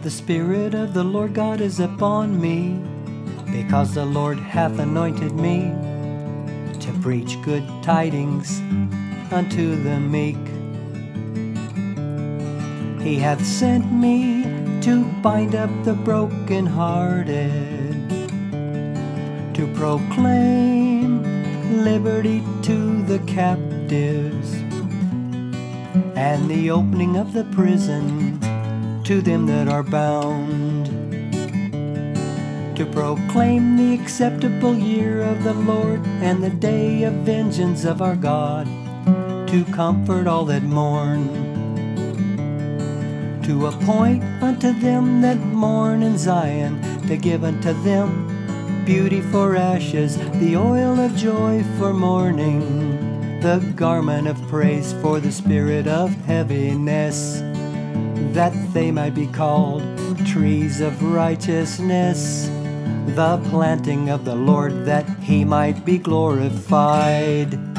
The Spirit of the Lord God is upon me, because the Lord hath anointed me to preach good tidings unto the meek. He hath sent me to bind up the brokenhearted, to proclaim liberty to the captives, and the opening of the prison to them that are bound, to proclaim the acceptable year of the Lord and the day of vengeance of our God, to comfort all that mourn, to appoint unto them that mourn in Zion, to give unto them beauty for ashes, the oil of joy for mourning, the garment of praise for the spirit of heaviness, that they might be called trees of righteousness, the planting of the Lord, that he might be glorified.